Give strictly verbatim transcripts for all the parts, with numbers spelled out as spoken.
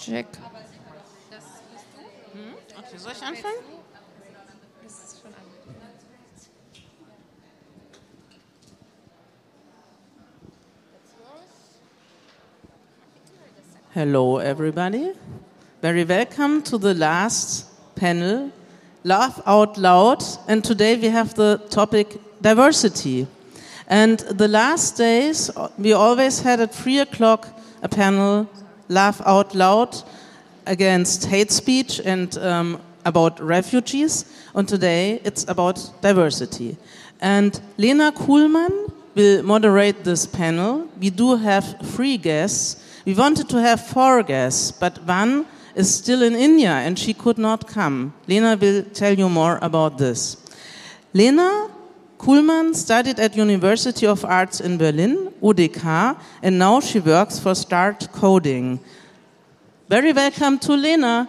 Check. Okay, soll ich anfangen? Hello, everybody. Very welcome to the last panel, Laugh Out Loud. And today we have the topic diversity. And the last days, we always had at three o'clock a panel, Laugh Out Loud, against hate speech and um, about refugees. And today it's about diversity. And Lena Kuhlmann will moderate this panel. We do have three guests. We wanted to have four guests, but one is still in India and she could not come. Lena will tell you more about this. Lena Kuhlmann studied at University of Arts in Berlin, U D K, and now she works for Start Coding. Very welcome to Lena.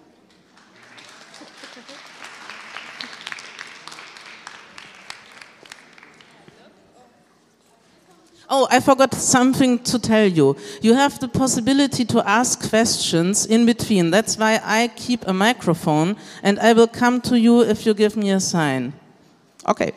Oh, I forgot something to tell you. You have the possibility to ask questions in between. That's why I keep a microphone, and I will come to you if you give me a sign. Okay.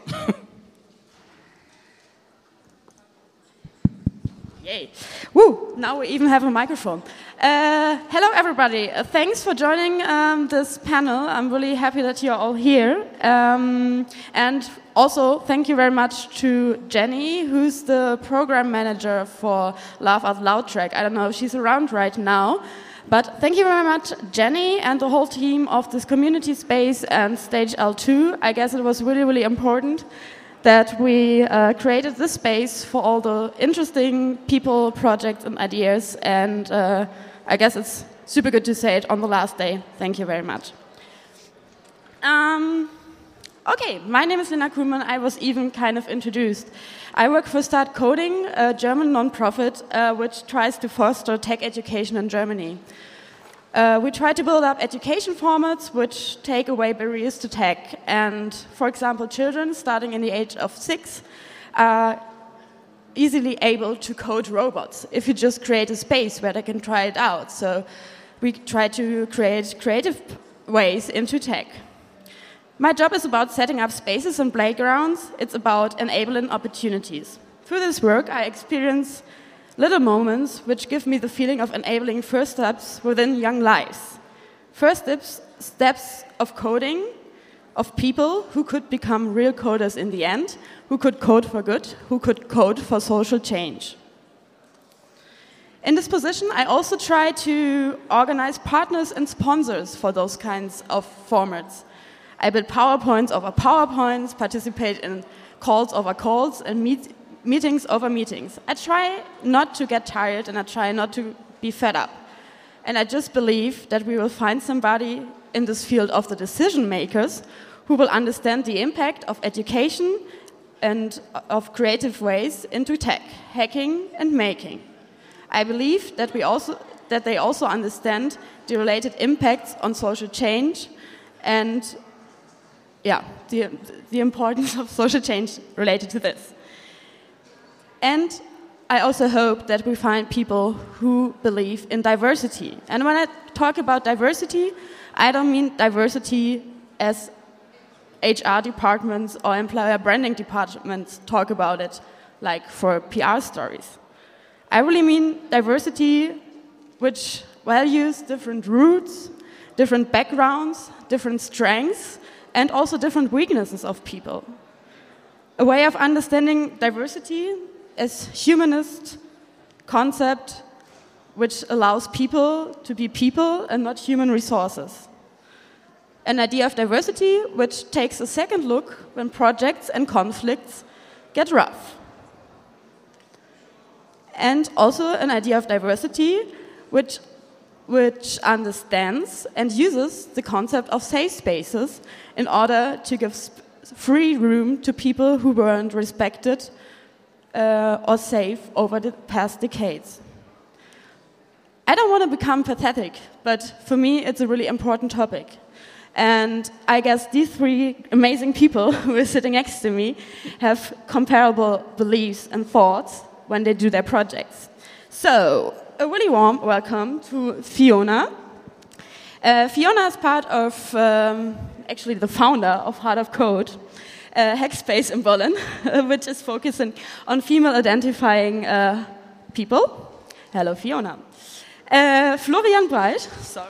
Yay. Woo, now we even have a microphone. Uh, hello, everybody. Uh, thanks for joining um, this panel. I'm really happy that you're all here. Um, and also, thank you very much to Jenny, who's the program manager for Laugh Out Loud track. I don't know if she's around right now. But thank you very much, Jenny, and the whole team of this community space and Stage L two. I guess it was really, really important that we uh, created this space for all the interesting people, projects, and ideas. And uh, I guess it's super good to say it on the last day. Thank you very much. Um, okay, my name is Lena Kuhlmann. I was even kind of introduced. I work for Start Coding, a German non-profit uh, which tries to foster tech education in Germany. Uh, we try to build up education formats which take away barriers to tech. And, for example, children starting in the age of six are easily able to code robots if you just create a space where they can try it out. So we try to create creative ways into tech. My job is about setting up spaces and playgrounds. It's about enabling opportunities. Through this work, I experience little moments which give me the feeling of enabling first steps within young lives. First steps, steps of coding, of people who could become real coders in the end, who could code for good, who could code for social change. In this position, I also try to organize partners and sponsors for those kinds of formats. I build PowerPoints over PowerPoints, participate in calls over calls, and meet meetings over meetings. I try not to get tired and I try not to be fed up. And I just believe that we will find somebody in this field of the decision makers who will understand the impact of education and of creative ways into tech, hacking and making. I believe that we also that they also understand the related impacts on social change and yeah, the, the importance of social change related to this. And I also hope that we find people who believe in diversity. And when I talk about diversity, I don't mean diversity as H R departments or employer branding departments talk about it, like for P R stories. I really mean diversity which values different roots, different backgrounds, different strengths, and also different weaknesses of people. A way of understanding diversity as humanist concept which allows people to be people and not human resources. An idea of diversity which takes a second look when projects and conflicts get rough. And also an idea of diversity which, which understands and uses the concept of safe spaces in order to give free room to people who weren't respected Uh, or safe over the past decades. I don't want to become pathetic, but for me it's a really important topic. And I guess these three amazing people who are sitting next to me have comparable beliefs and thoughts when they do their projects. So, a really warm welcome to Fiona. Uh, Fiona is part of, um, actually the founder of Heart of Code, a hack space in Berlin, which is focusing on female identifying uh, people. Hello, Fiona. Uh, Florian Breit, sorry.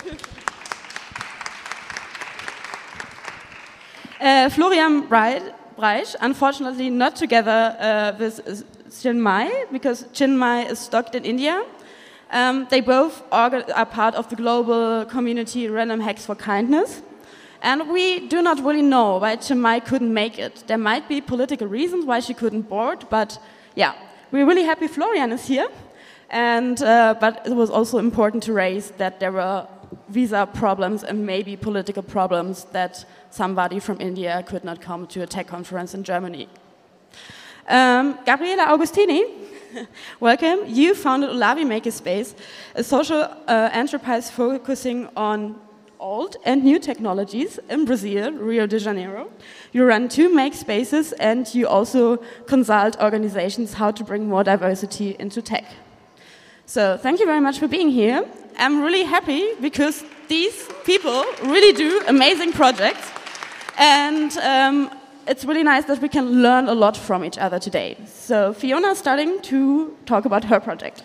uh, Florian Breit, Breit, unfortunately not together uh, with Chinmay, because Chinmay is stuck in India. Um, they both are part of the global community Random Hacks for Kindness. And we do not really know why Chinmay couldn't make it. There might be political reasons why she couldn't board, but yeah, we're really happy Florian is here. And, uh, but it was also important to raise that there were visa problems and maybe political problems that somebody from India could not come to a tech conference in Germany. Um, Gabriela Augustini, welcome. You founded Olavi Makerspace, a social uh, enterprise focusing on old and new technologies in Brazil, Rio de Janeiro. You run two makespaces and you also consult organizations how to bring more diversity into tech. So thank you very much for being here. I'm really happy because these people really do amazing projects, and um, it's really nice that we can learn a lot from each other today. So Fiona is starting to talk about her project.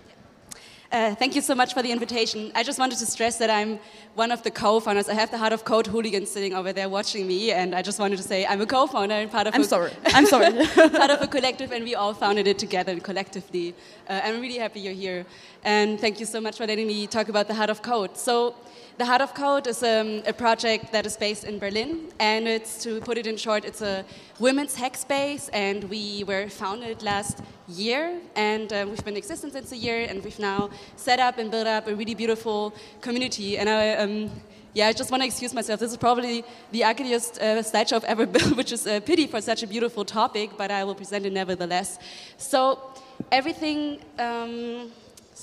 Uh, thank you so much for the invitation. I just wanted to stress that I'm one of the co-founders. I have the Heart of Code hooligans sitting over there watching me, and I just wanted to say I'm a co-founder and part of I'm a sorry. I'm sorry. part of a collective, and we all founded it together collectively. Uh, I'm really happy you're here, and thank you so much for letting me talk about the Heart of Code. So, the Heart of Code is um, a project that is based in Berlin, and it's, to put it in short, it's a women's hack space, and we were founded last year, and uh, we've been in existence since a year, and we've now set up and built up a really beautiful community. And I, um, yeah, I just want to excuse myself. This is probably the ugliest uh, slideshow I've ever built, which is a pity for such a beautiful topic, but I will present it nevertheless. So everything um,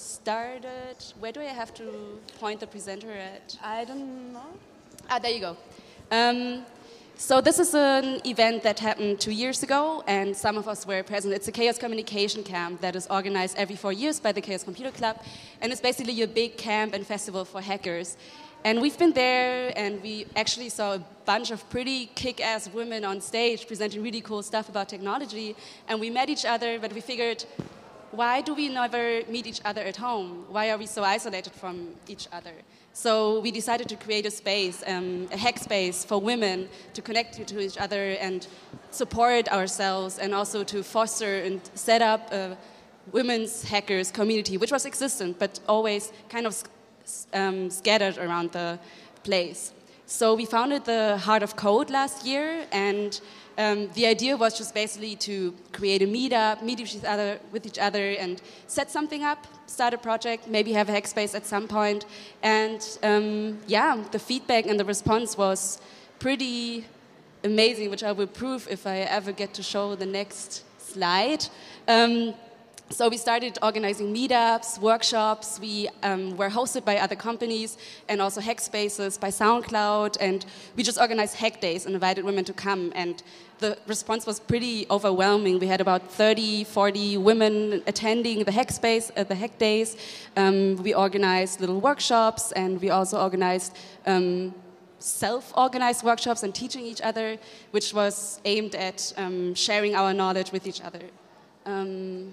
started. Where do I have to point the presenter at? I don't know. Ah, there you go. Um, So this is an event that happened two years ago, and some of us were present. It's a Chaos Communication Camp that is organized every four years by the Chaos Computer Club, and it's basically a big camp and festival for hackers. And we've been there, and we actually saw a bunch of pretty kick-ass women on stage presenting really cool stuff about technology, and we met each other, but we figured, why do we never meet each other at home? Why are we so isolated from each other? So we decided to create a space, um, a hack space for women to connect to each other and support ourselves, and also to foster and set up a women's hackers community, which was existent, but always kind of um, scattered around the place. So we founded the Heart of Code last year, and um, the idea was just basically to create a meetup, meet each other with each other, and set something up, start a project, maybe have a hack space at some point. And um, yeah, the feedback and the response was pretty amazing, which I will prove if I ever get to show the next slide. Um, So we started organizing meetups, workshops. We um, were hosted by other companies and also hack spaces by SoundCloud. And we just organized hack days and invited women to come. And the response was pretty overwhelming. We had about thirty, forty women attending the hack space, uh, the hack days. Um, we organized little workshops, and we also organized um, self-organized workshops and teaching each other, which was aimed at um, sharing our knowledge with each other. Um,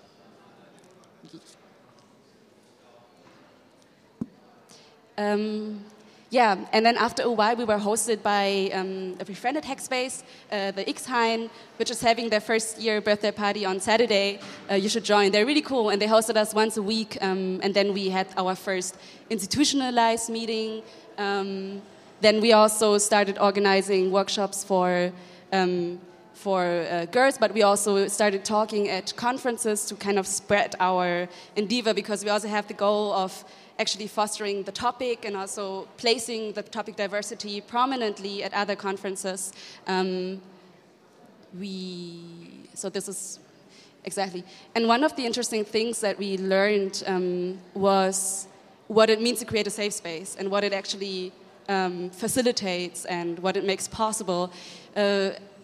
Um, yeah, and then after a while we were hosted by um, a befriended hack space, uh, the X-Hein, which is having their first year birthday party on Saturday. Uh, you should join. They're really cool, and they hosted us once a week, um, and then we had our first institutionalized meeting. Um, then we also started organizing workshops for um, for uh, girls, but we also started talking at conferences to kind of spread our endeavor, because we also have the goal of actually fostering the topic and also placing the topic diversity prominently at other conferences. Um, we, so this is exactly. And one of the interesting things that we learned um, was what it means to create a safe space and what it actually um, facilitates and what it makes possible. Uh,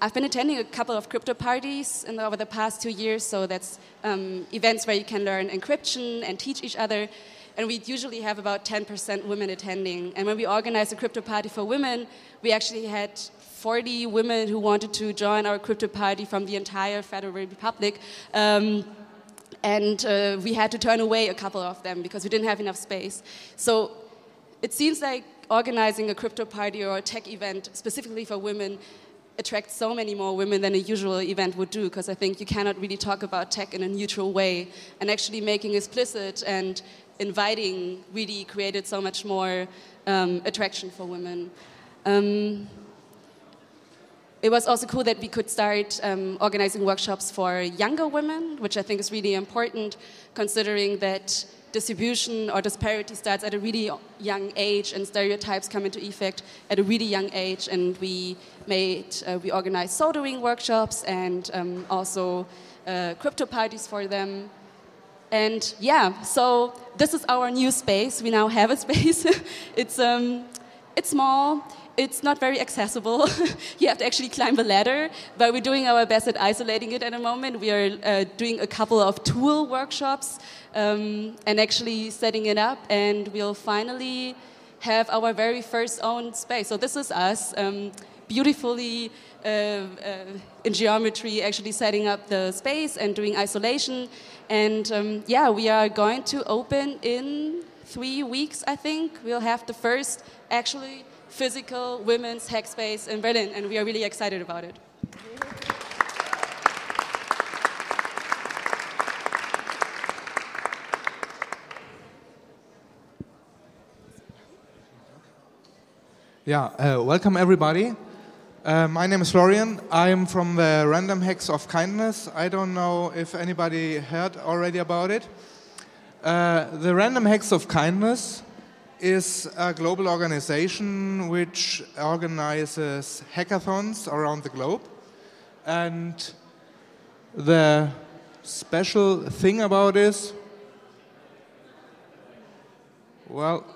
I've been attending a couple of crypto parties in the, over the past two years, so that's um, events where you can learn encryption and teach each other. And we usually have about ten percent women attending. And when we organized a crypto party for women, we actually had forty women who wanted to join our crypto party from the entire Federal Republic. Um, and uh, we had to turn away a couple of them because we didn't have enough space. So it seems like organizing a crypto party or a tech event specifically for women attracts so many more women than a usual event would do, because I think you cannot really talk about tech in a neutral way, and actually making explicit and inviting really created so much more um, attraction for women. Um, it was also cool that we could start um, organizing workshops for younger women, which I think is really important, considering that distribution or disparity starts at a really young age, and stereotypes come into effect at a really young age. And we made, uh, we organized soldering workshops and um, also uh, crypto parties for them. And yeah, so this is our new space. We now have a space. it's um, it's small. It's not very accessible. You have to actually climb a ladder, but we're doing our best at isolating it at the moment. We are uh, doing a couple of tool workshops um, and actually setting it up, and we'll finally have our very first own space. So this is us, um, beautifully uh, uh, in geometry, actually setting up the space and doing isolation. And um, yeah, we are going to open in three weeks, I think. We'll have the first actually physical women's hack space in Berlin, and we are really excited about it. Yeah, uh, welcome everybody. Uh, my name is Florian. I am from the Random Hacks of Kindness. I don't know if anybody heard already about it. Uh, the Random Hacks of Kindness is a global organization which organizes hackathons around the globe. And the special thing about this, well,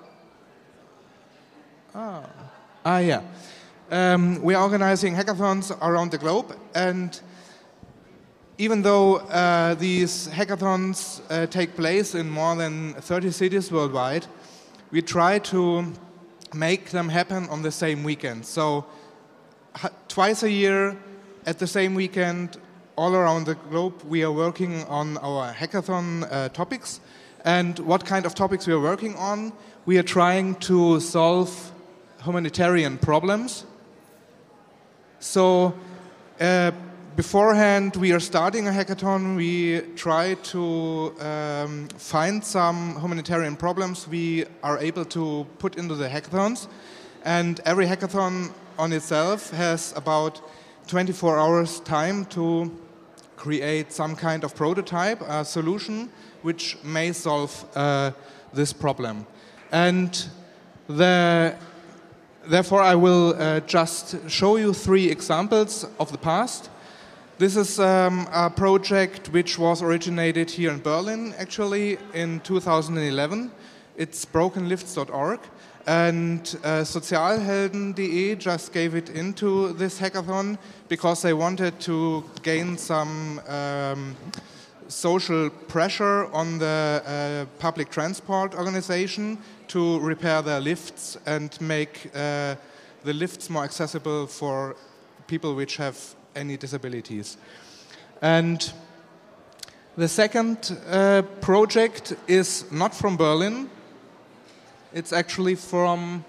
ah, ah yeah. Um, we're organizing hackathons around the globe, and even though uh, these hackathons uh, take place in more than thirty cities worldwide, we try to make them happen on the same weekend. So twice a year, at the same weekend, all around the globe, we are working on our hackathon uh, topics. And what kind of topics we are working on? We are trying to solve humanitarian problems. So uh, beforehand, we are starting a hackathon. We try to um, find some humanitarian problems we are able to put into the hackathons. And every hackathon on itself has about twenty-four hours time to create some kind of prototype, a solution which may solve uh, this problem. And the Therefore, I will uh, just show you three examples of the past. This is um, a project which was originated here in Berlin, actually, in two thousand eleven. It's broken lifts dot org. And uh, Sozialhelden dot de just gave it into this hackathon because they wanted to gain some um, social pressure on the uh, public transport organization to repair their lifts and make uh, the lifts more accessible for people which have any disabilities. And the second uh, project is not from Berlin. It's actually from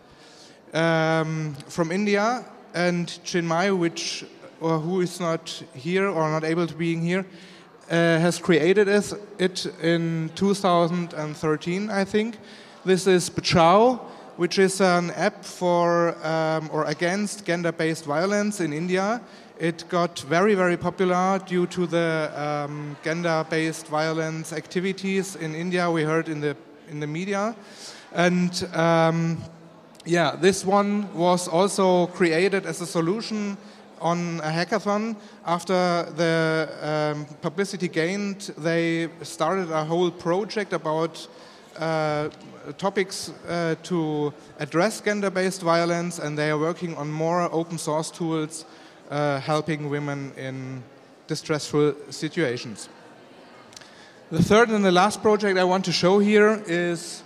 um, from India, and Chiang Mai, which or who is not here or not able to be here, uh, has created it in two thousand thirteen, I think. This is Bachao, which is an app for um, or against gender-based violence in India. It got very, very popular due to the um, gender-based violence activities in India we heard in the in the media. And um, yeah, this one was also created as a solution on a hackathon. After the um, publicity gained, they started a whole project about uh, topics uh, to address gender-based violence, and they are working on more open source tools uh, helping women in distressful situations. The third and the last project I want to show here is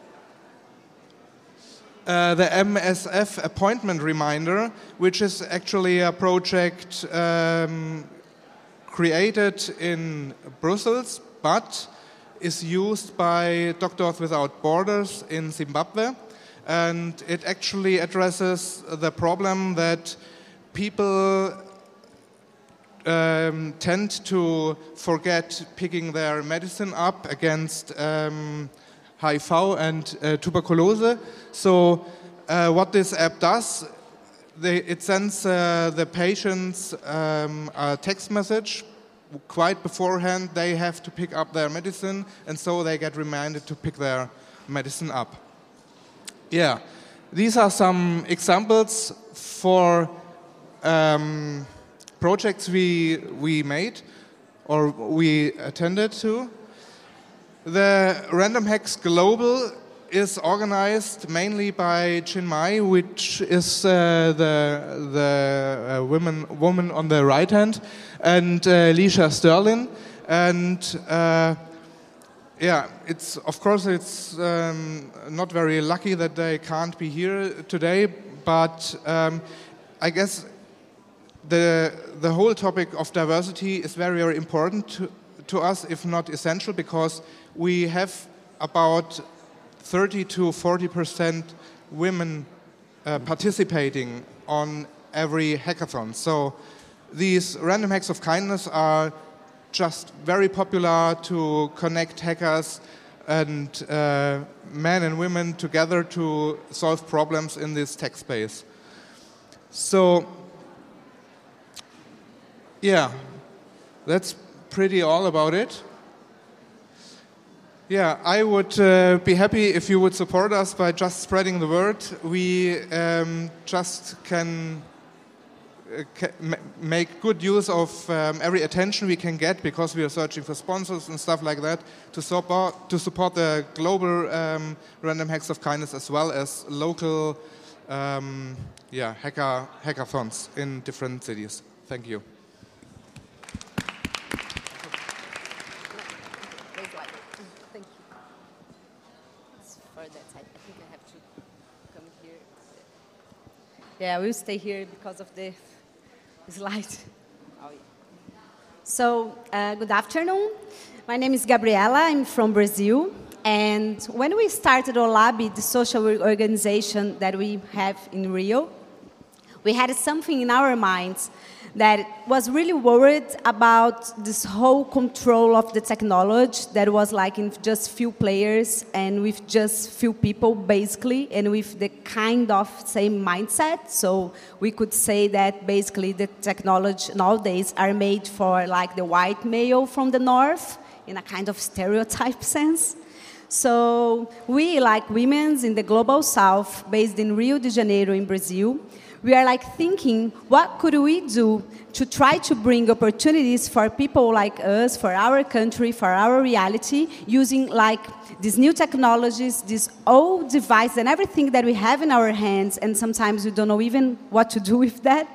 uh, the M S F appointment reminder, which is actually a project um, created in Brussels, but is used by Doctors Without Borders in Zimbabwe. And it actually addresses the problem that people um, tend to forget picking their medicine up against um, H I V and uh, tuberculosis. So uh, what this app does, they, it sends uh, the patients um, a text message. Quite beforehand, they have to pick up their medicine, and so they get reminded to pick their medicine up. Yeah, these are some examples for um, projects we we made or we attended to. The Random Hacks Global is organized mainly by Chinmay, which is uh, the the uh, woman woman on the right hand, and uh, Lisha Sterling, and. Uh, Yeah, it's of course it's um, not very lucky that they can't be here today, but um, I guess the the whole topic of diversity is very very important to, to us, if not essential, because we have about thirty to forty percent women uh, participating on every hackathon. So these random hacks of kindness are just very popular to connect hackers and uh, men and women together to solve problems in this tech space. So, yeah, that's pretty all about it. Yeah, I would uh, be happy if you would support us by just spreading the word. We um, just can make good use of um, every attention we can get, because we are searching for sponsors and stuff like that to support to support the global um, Random Hacks of Kindness, as well as local um, yeah hacker hackathons in different cities. Thank you. Thank you. It's for that side. I think I have to come here. Yeah, I will stay here because of the slide. Oh, yeah. So, uh, good afternoon. My name is Gabriela. I'm from Brazil. And when we started OLAB, the social organization that we have in Rio, we had something in our minds that was really worried about this whole control of the technology that was like in just few players and with just few people, basically, and with the kind of same mindset. So we could say that basically the technology nowadays are made for like the white male from the north in a kind of stereotype sense. So we, like women in the global south, based in Rio de Janeiro in Brazil, we are like thinking, what could we do to try to bring opportunities for people like us, for our country, for our reality, using like these new technologies, these old devices and everything that we have in our hands, and sometimes we don't know even what to do with that.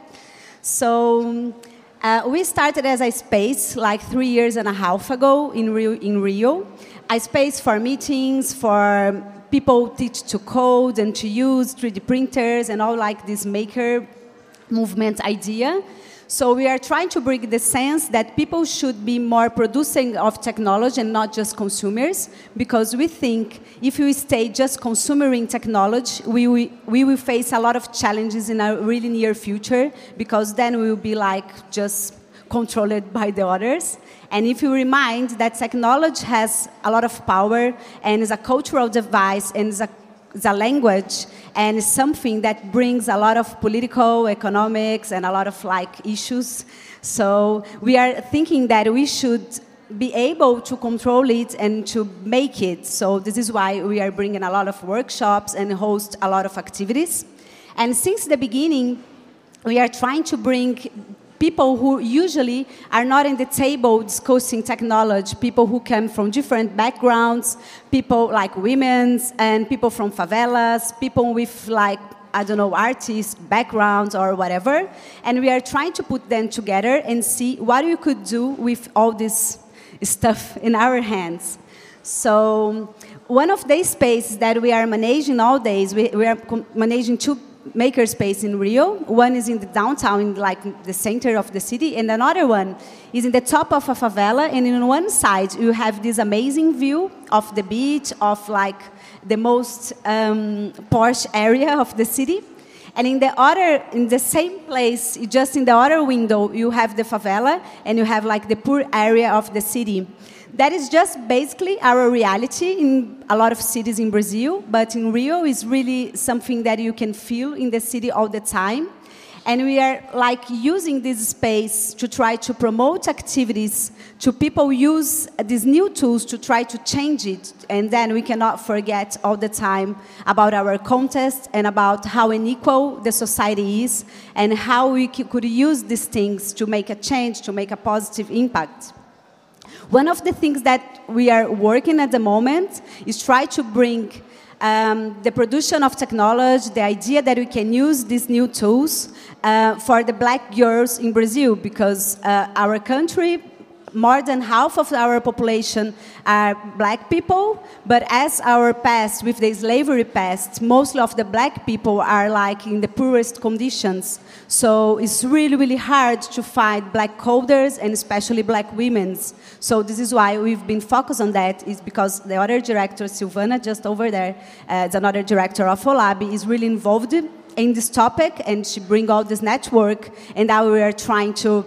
So uh, we started as a space like three years and a half ago in Rio, in Rio, a space for meetings, for people teach to code and to use three D printers and all like this maker movement idea. So we are trying to bring the sense that people should be more producing of technology and not just consumers, because we think if we stay just consuming technology, we, we, we will face a lot of challenges in a really near future, because then we will be like just controlled by the others. And if you remind that technology has a lot of power and is a cultural device and is a, is a language and is something that brings a lot of political, economics, and a lot of like issues. So we are thinking that we should be able to control it and to make it. So this is why we are bringing a lot of workshops and host a lot of activities. And since the beginning, we are trying to bring people who usually are not in the table discussing technology, people who come from different backgrounds, people like women and people from favelas, people with like I don't know, artists, backgrounds, or whatever. And we are trying to put them together and see what we could do with all this stuff in our hands. So one of the spaces that we are managing nowadays, we, we are managing two makerspace in Rio. One is in the downtown, in like the center of the city, and another one is in the top of a favela. And in one side, you have this amazing view of the beach, of like the most um, posh area of the city. And in the other, in the same place, just in the other window, you have the favela, and you have like the poor area of the city. That is just basically our reality in a lot of cities in Brazil, but in Rio is really something that you can feel in the city all the time. And we are like using this space to try to promote activities, to people use these new tools to try to change it. And then we cannot forget all the time about our contest and about how unequal the society is and how we could use these things to make a change, to make a positive impact. One of the things that we are working at the moment is try to bring um, the production of technology, the idea that we can use these new tools uh, for the black girls in Brazil, because uh, our country, more than half of our population are black people, but as our past, with the slavery past, most of the black people are like in the poorest conditions. So it's really, really hard to find black coders and especially black women. So this is why we've been focused on that, is because the other director, Silvana, just over there, uh, is another director of OLAB, is really involved in this topic, and she brings all this network, and now we are trying to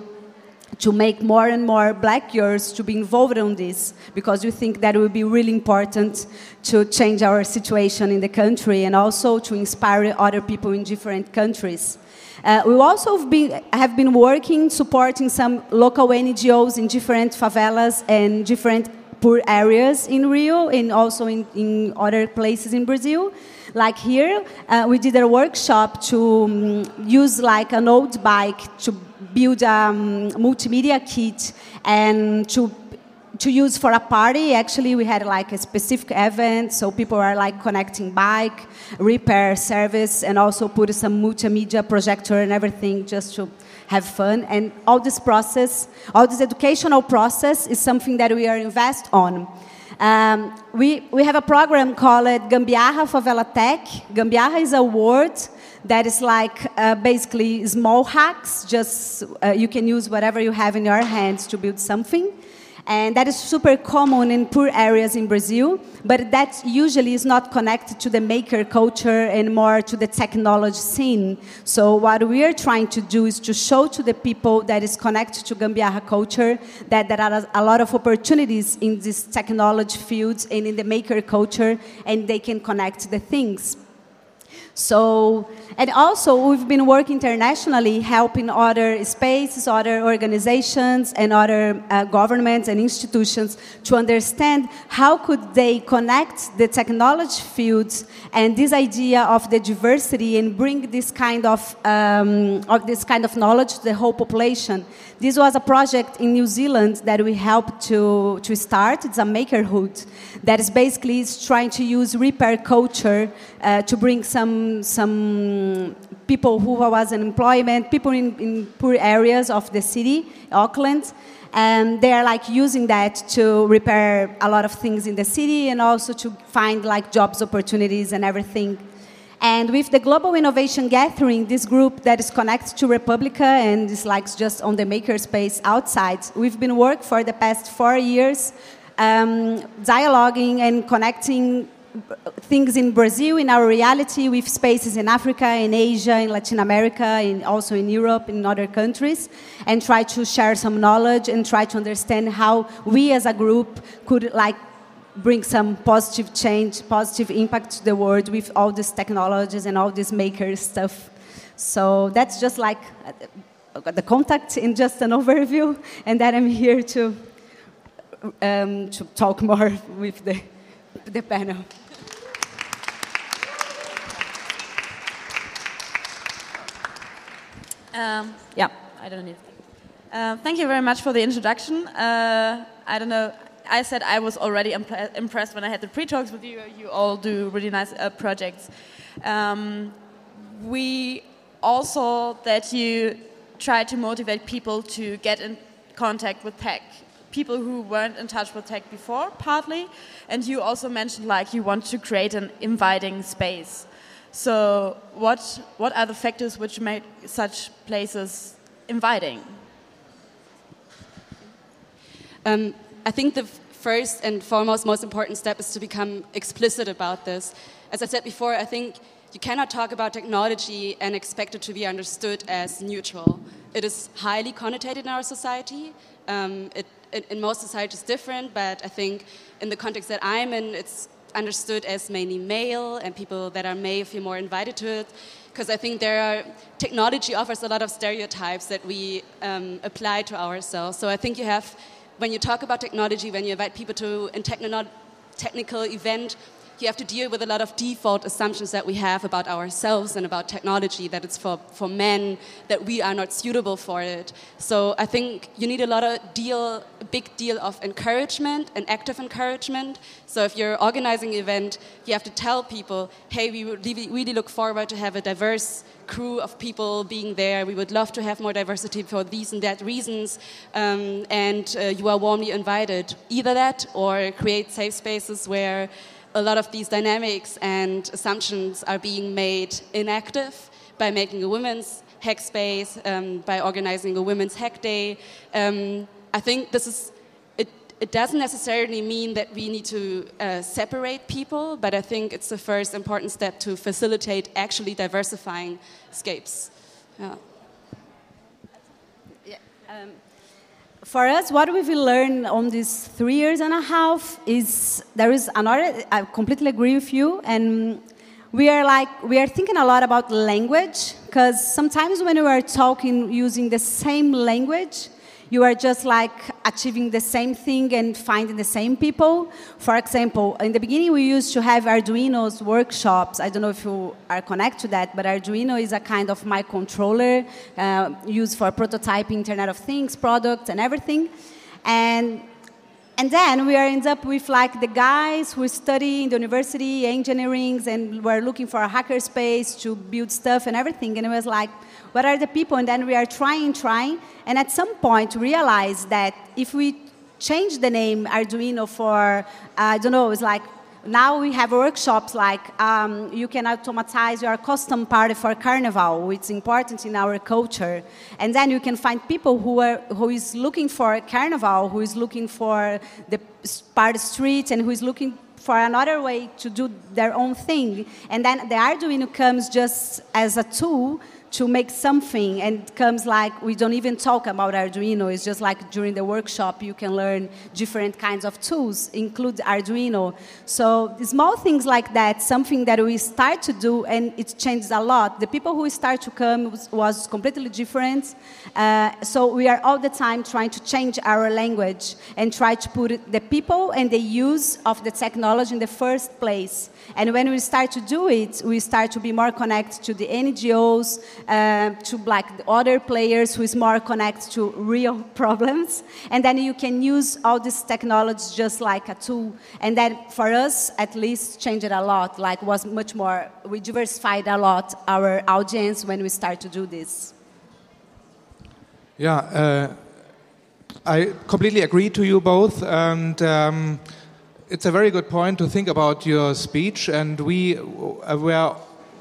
to make more and more black girls to be involved in this, because we think that it will be really important to change our situation in the country and also to inspire other people in different countries. Uh, we also have been, have been working, supporting some local N G Os in different favelas and different poor areas in Rio and also in, in other places in Brazil. Like here, uh, we did a workshop to um, use like an old bike to build a um, multimedia kit and to to use for a party. Actually, we had like a specific event, so people are like connecting bike, repair service, and also put some multimedia projector and everything just to have fun. And all this process, all this educational process is something that we are invest on. Um, we, we have a program called Gambiarra Favela Tech. Gambiarra is a word that is like uh, basically small hacks. Just uh, you can use whatever you have in your hands to build something. And that is super common in poor areas in Brazil, but that usually is not connected to the maker culture and more to the technology scene. So what we are trying to do is to show to the people that is connected to Gambiarra culture that there are a lot of opportunities in this technology fields and in the maker culture, and they can connect the things. So, and also we've been working internationally, helping other spaces, other organizations, and other uh, governments and institutions to understand how could they connect the technology fields and this idea of the diversity and bring this kind of, um, of this kind of knowledge to the whole population. This was a project in New Zealand that we helped to, to start. It's a makerhood that is basically is trying to use repair culture uh, to bring some, some people who was in employment, people in, in poor areas of the city, Auckland, and they're like using that to repair a lot of things in the city and also to find like jobs opportunities and everything. And with the Global Innovation Gathering, this group that is connected to Republica and is like just on the makerspace outside, we've been working for the past four years, um, dialoguing and connecting things in Brazil, in our reality, with spaces in Africa, in Asia, in Latin America, and also in Europe, in other countries, and try to share some knowledge and try to understand how we as a group could like bring some positive change, positive impact to the world with all these technologies and all this maker stuff. So that's just like the contact in just an overview, and then I'm here to um, to talk more with the the panel. Um, yeah, I don't need. Uh, thank you very much for the introduction. Uh, I don't know. I said I was already impl- impressed when I had the pre-talks with you. You all do really nice uh, projects. Um, we also that you try to motivate people to get in contact with tech, people who weren't in touch with tech before, partly, and you also mentioned like you want to create an inviting space. So what what are the factors which make such places inviting? Um, I think the first and foremost, most important step is to become explicit about this. As I said before, I think you cannot talk about technology and expect it to be understood as neutral. It is highly connotated in our society. Um, it, it, in most societies different, but I think in the context that I'm in, it's understood as mainly male, and people that are male feel more invited to it. Because I think there are, technology offers a lot of stereotypes that we um, apply to ourselves. So I think you have, when you talk about technology, when you invite people to a techno technical event, you have to deal with a lot of default assumptions that we have about ourselves and about technology, that it's for, for men, that we are not suitable for it. So I think you need a lot of deal, a big deal of encouragement and active encouragement. So if you're organizing an event, you have to tell people, hey, we would really, really look forward to have a diverse crew of people being there. We would love to have more diversity for these and that reasons. Um, and uh, you are warmly invited. Either that or create safe spaces where a lot of these dynamics and assumptions are being made inactive by making a women's hack space, um, by organizing a women's hack day. Um, I think this is, it, it doesn't necessarily mean that we need to uh, separate people, but I think it's the first important step to facilitate actually diversifying scapes. Yeah. Yeah, um, For us, what we've learned on these three years and a half is there is another. I completely agree with you, and we are like we are thinking a lot about language, because sometimes when we are talking using the same language, you are just like achieving the same thing and finding the same people. For example, in the beginning we used to have Arduino's workshops. I don't know if you are connected to that, but Arduino is a kind of microcontroller uh, used for prototyping Internet of Things products and everything. And And then we are end up with like the guys who study in the university engineering and were looking for a hackerspace to build stuff and everything. And it was like, what are the people? And then we are trying, trying. And at some point realize that if we change the name Arduino for, uh, I don't know, it's like, now we have workshops like um, you can automatize your custom party for Carnival, which is important in our culture. And then you can find people who are who is looking for a Carnival, who is looking for the party street, and who is looking for another way to do their own thing. And then the Arduino comes just as a tool to make something, and it comes like we don't even talk about Arduino. It's just like during the workshop you can learn different kinds of tools, include Arduino. So small things like that, something that we start to do, and it changes a lot. The people who start to come was, was completely different. Uh, so we are all the time trying to change our language and try to put the people and the use of the technology in the first place. And when we start to do it, we start to be more connected to the N G Os, uh, to like the other players who is more connected to real problems. And then you can use all this technology just like a tool. And then for us, at least, changed it a lot. Like was much more, we diversified a lot our audience when we start to do this. Yeah, uh, I completely agree to you both. And um, it's a very good point to think about your speech, and we uh, were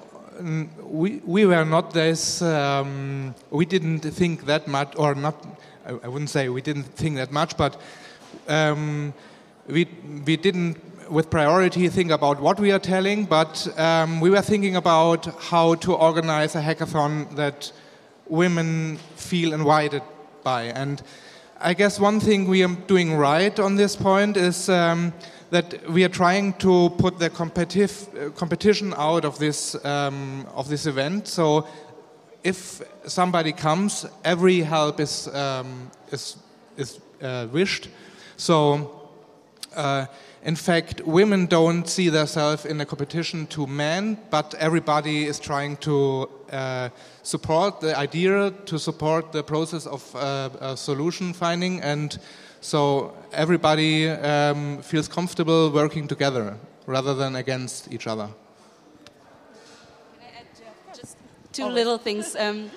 we we were not this. Um, we didn't think that much, or not. I, I wouldn't say we didn't think that much, but um, we we didn't with priority think about what we are telling, but um, we were thinking about how to organize a hackathon that women feel invited by. And I guess one thing we are doing right on this point is um, that we are trying to put the competitive uh, competition out of this um, of this event. So if somebody comes, every help is um, is is uh, wished. So uh, in fact, women don't see themselves in a competition to men, but everybody is trying to uh, support the idea, to support the process of uh, uh, solution finding, and so everybody um, feels comfortable working together rather than against each other. Can I add, Jeff? Just two Always. little things. Um,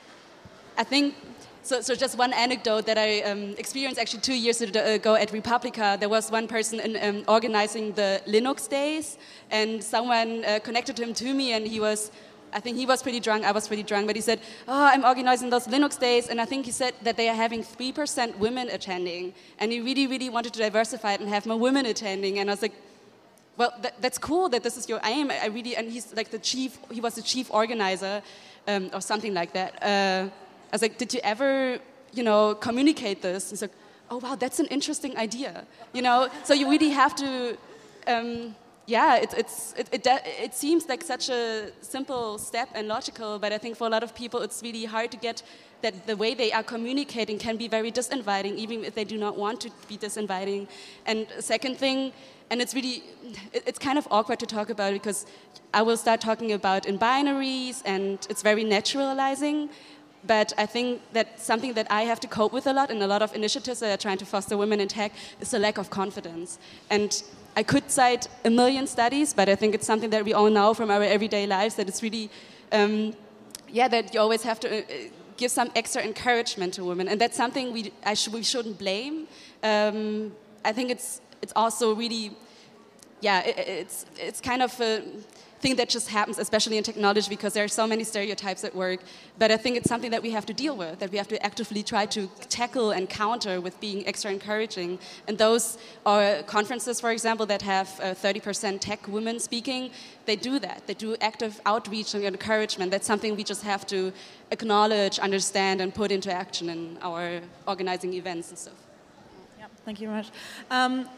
I think, so, so just one anecdote that I um, experienced actually two years ago at Republica. There was one person in, um, organizing the Linux days, and someone uh, connected him to me, and he was, I think he was pretty drunk, I was pretty drunk, but he said, oh, I'm organizing those Linux days, and I think he said that they are having three percent women attending, and he really, really wanted to diversify it and have more women attending, and I was like, well, that, that's cool that this is your aim. I really, and he's like the chief, he was the chief organizer, um, or something like that. Uh, I was like, did you ever, you know, communicate this? He's like, oh wow, that's an interesting idea, you know. So you really have to, um, yeah. It, it's it, it it seems like such a simple step and logical, but I think for a lot of people, it's really hard to get that the way they are communicating can be very disinviting, even if they do not want to be disinviting. And second thing, and it's really, it, it's kind of awkward to talk about because I will start talking about in binaries, and it's very naturalizing. But I think that something that I have to cope with a lot, and a lot of initiatives that are trying to foster women in tech, is a lack of confidence. And I could cite a million studies, but I think it's something that we all know from our everyday lives, that it's really, um, yeah, that you always have to uh, give some extra encouragement to women. And that's something we, I sh we shouldn't blame. Um, I think it's, it's also really, yeah, it, it's, it's kind of a thing that just happens, especially in technology, because there are so many stereotypes at work. But I think it's something that we have to deal with, that we have to actively try to tackle and counter with being extra encouraging. And those are conferences, for example, that have uh, thirty percent tech women speaking. They do that. They do active outreach and encouragement. That's something we just have to acknowledge, understand, and put into action in our organizing events and stuff. Yeah, thank you very much. Um,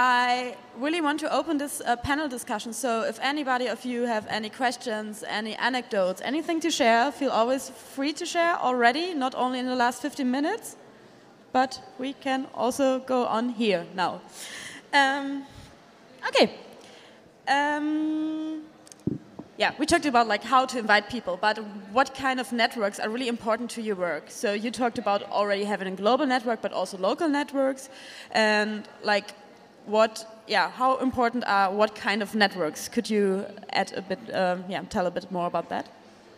I really want to open this uh, panel discussion, so if anybody of you have any questions, any anecdotes, anything to share, feel always free to share already, not only in the last fifteen minutes, but we can also go on here now. Um, okay. Um, yeah, we talked about like how to invite people, but what kind of networks are really important to your work? So you talked about already having a global network, but also local networks, and like, What, yeah, how important are what kind of networks? Could you add a bit, um, yeah, tell a bit more about that?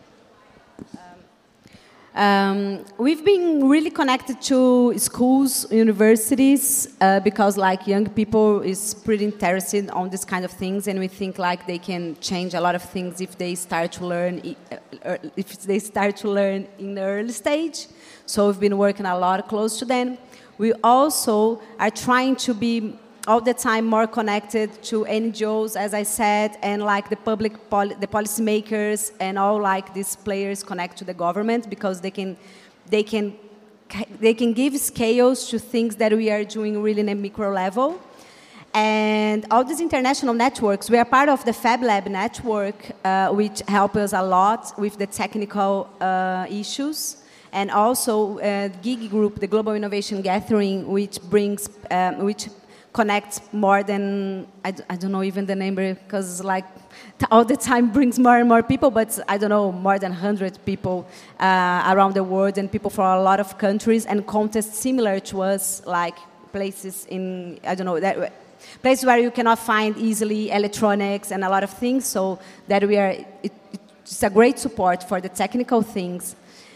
Um, we've been really connected to schools, universities, uh, because like young people is pretty interested on this kind of things, and we think like they can change a lot of things if they start to learn, if they start to learn in the early stage. So we've been working a lot close to them. We also are trying to be all the time more connected to N G Os, as I said, and like the public, poli the policymakers, and all like these players connect to the government, because they can, they can, they can give scales to things that we are doing really in a micro level. And all these international networks, we are part of the Fab Lab network, uh, which help us a lot with the technical uh, issues. And also uh, GIG Group, the Global Innovation Gathering, which brings, um, which connects more than, I, I don't know even the number, because like all the time brings more and more people, but I don't know, more than one hundred people uh, around the world, and people from a lot of countries, and contests similar to us, like places in, I don't know, that, places where you cannot find easily electronics and a lot of things, so that we are, it, it's a great support for the technical things.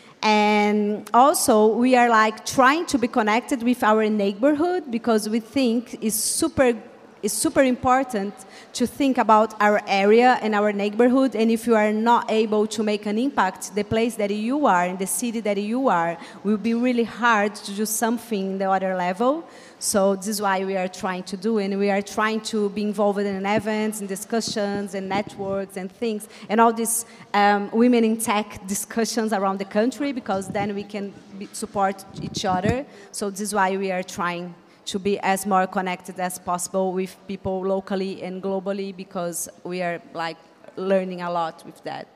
And also, we are like trying to be connected with our neighborhood, because we think it's super, it's super important to think about our area and our neighborhood. And if you are not able to make an impact, the place that you are, in the city that you are, will be really hard to do something in the other level. So this is why we are trying to do, and we are trying to be involved in events and discussions and networks and things, and all these um, women in tech discussions around the country, because then we can be, support each other. So this is why we are trying to be as more connected as possible with people locally and globally, because we are like learning a lot with that.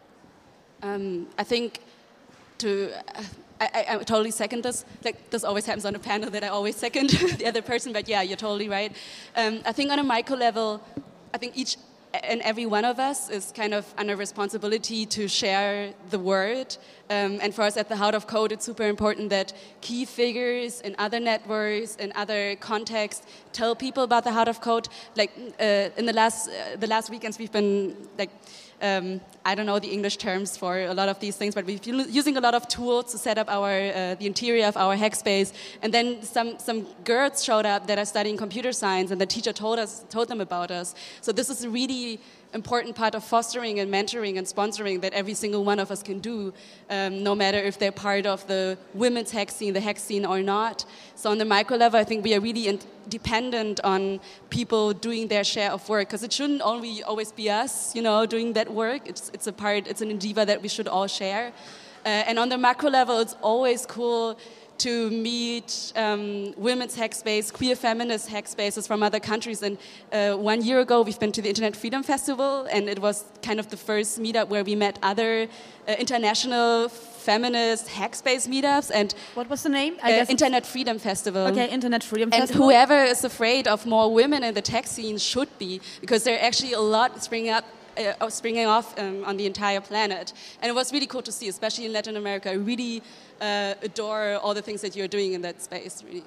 Um, I think to... Uh, I, I totally second this. Like, this always happens on a panel that I always second the other person, but yeah, you're totally right. Um, I think on a micro level, I think each and every one of us is kind of under responsibility to share the word. Um, and for us at the How of Code, it's super important that key figures in other networks, in other contexts, tell people about the How of Code. Like uh, in the last uh, the last weekends, we've been like um, I don't know the English terms for a lot of these things, but we've been using a lot of tools to set up our uh, the interior of our hackspace. And then some some girls showed up that are studying computer science, and the teacher told us told them about us. So this is a really important part of fostering and mentoring and sponsoring that every single one of us can do, um, no matter if they're part of the women's hack scene, the hack scene or not. So on the micro level, I think we are really in- dependent on people doing their share of work, because it shouldn't only always be us, you know, doing that work. It's it's a part, it's an endeavor that we should all share. Uh, and on the macro level, it's always cool to meet um, women's hack space, queer feminist hack spaces from other countries. And uh, one year ago, we've been to the Internet Freedom Festival, and it was kind of the first meetup where we met other uh, international feminist hack space meetups. And what was the name? I uh, guess Internet Freedom Festival. Okay, Internet Freedom and Festival. whoever is afraid of more women in the tech scene should be, because there are actually a lot springing up Uh, springing off um, on the entire planet. And it was really cool to see, especially in Latin America. I really uh, adore all the things that you're doing in that space, really.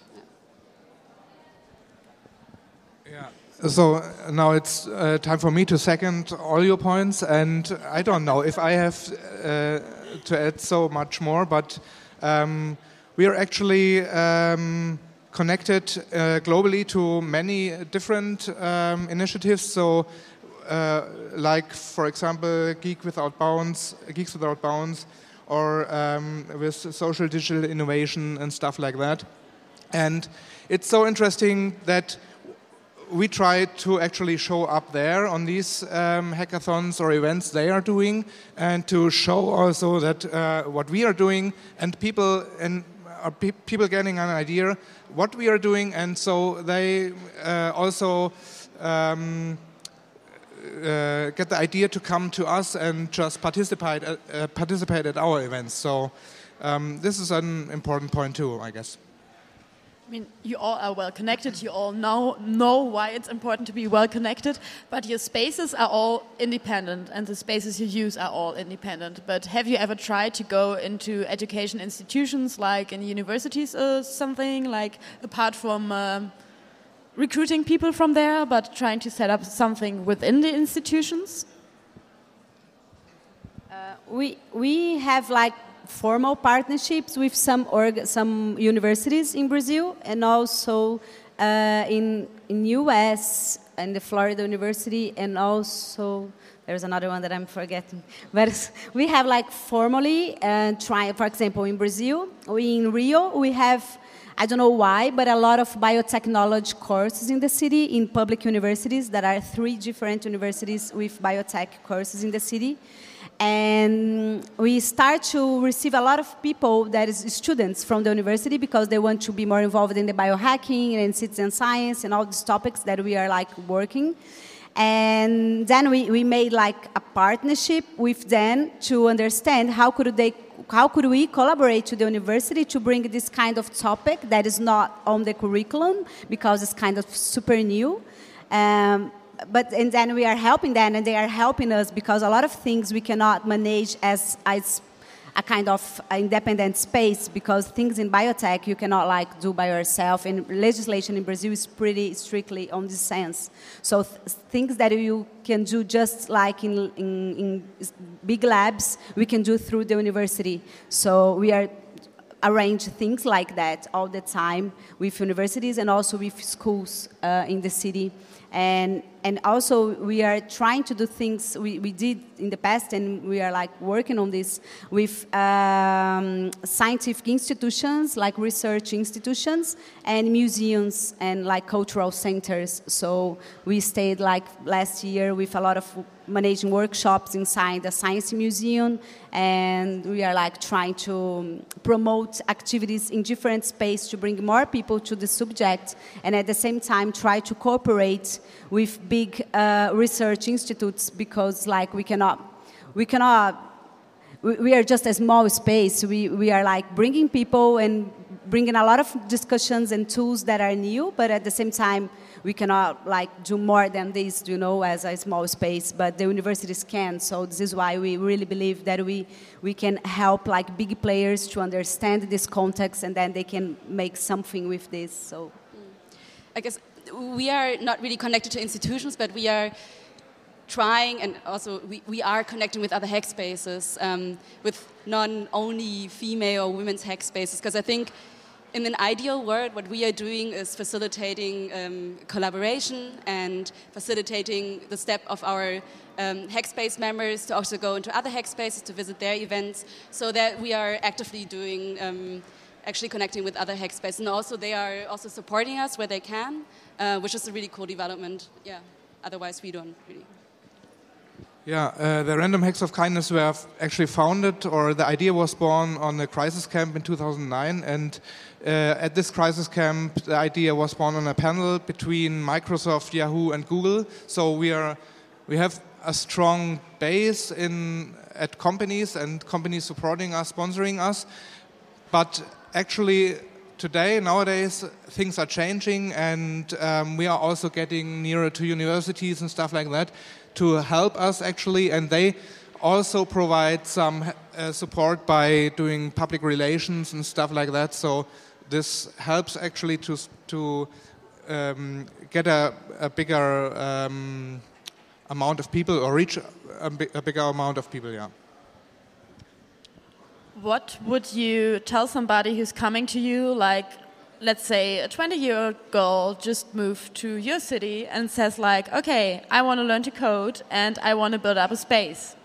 Yeah. yeah. So uh, now it's uh, time for me to second all your points, and I don't know if I have uh, to add so much more, but um, we are actually um, connected uh, globally to many different um, initiatives. So Uh, like, for example, Geek Without Bounds, Geeks Without Bounds, or um, with social digital innovation and stuff like that. And it's so interesting that we try to actually show up there on these um, hackathons or events they are doing, and to show also that uh, what we are doing, and people and are pe- people getting an idea what we are doing, and so they uh, also. Um, Uh, get the idea to come to us and just participate at, uh, participate at our events. So um, this is an important point too, I guess. I mean, you all are well connected. You all know know why it's important to be well connected. But your spaces are all independent, and the spaces you use are all independent. But have you ever tried to go into education institutions, like in universities or something, like apart from Um, recruiting people from there, but trying to set up something within the institutions? Uh, we we have like formal partnerships with some org- some universities in Brazil, and also uh, in in U S and the Florida University, and also there's another one that I'm forgetting. But we have like formally uh, try. For example, in Brazil, we in Rio we have. I don't know why, but a lot of biotechnology courses in the city, in public universities. There are three different universities with biotech courses in the city. And we start to receive a lot of people, that is students from the university, because they want to be more involved in the biohacking and citizen science and all these topics that we are like working. And then we, we made like a partnership with them to understand how could they how could we collaborate to the university to bring this kind of topic that is not on the curriculum, because it's kind of super new. Um, but and then we are helping them, and they are helping us, because a lot of things we cannot manage as as a kind of independent space, because things in biotech you cannot like do by yourself, and legislation in Brazil is pretty strictly on this sense. So th- things that you can do just like in, in, in big labs, we can do through the university. So we are arrange things like that all the time with universities and also with schools uh, in the city. And and also we are trying to do things we, we did in the past, and we are like working on this with um, scientific institutions, like research institutions, and museums and like cultural centers. So we stayed like last year with a lot of managing workshops inside the Science Museum, and we are like trying to promote activities in different space to bring more people to the subject, and at the same time try to cooperate with big uh, research institutes, because like we cannot, we cannot, we, we are just a small space. We we are like bringing people and bringing a lot of discussions and tools that are new, but at the same time we cannot like do more than this, you know, as a small space, but the universities can. So this is why we really believe that we we can help like big players to understand this context, and then they can make something with this. So I guess we are not really connected to institutions, but we are trying, and also we, we are connecting with other hack spaces, um, with non-only female or women's hack spaces, because I think in an ideal world, what we are doing is facilitating um, collaboration and facilitating the step of our um, Hackspace members to also go into other Hackspaces to visit their events, so that we are actively doing, um, actually connecting with other Hackspaces, and also they are also supporting us where they can, uh, which is a really cool development. Yeah, otherwise we don't really. Yeah, uh, the Random Hacks of Kindness were actually founded, or the idea was born on the Crisis Camp in two thousand nine, and uh, at this Crisis Camp, the idea was born on a panel between Microsoft, Yahoo, and Google. So we are, we have a strong base in at companies, and companies supporting us, sponsoring us. But actually, today, nowadays, things are changing, and um, we are also getting nearer to universities and stuff like that, to help us actually, and they also provide some uh, support by doing public relations and stuff like that. So this helps actually to to um, get a, a bigger um, amount of people, or reach a, a bigger amount of people. Yeah. What would you tell somebody who's coming to you, like, let's say a twenty-year-old girl just moved to your city and says like, okay, I want to learn to code and I want to build up a space?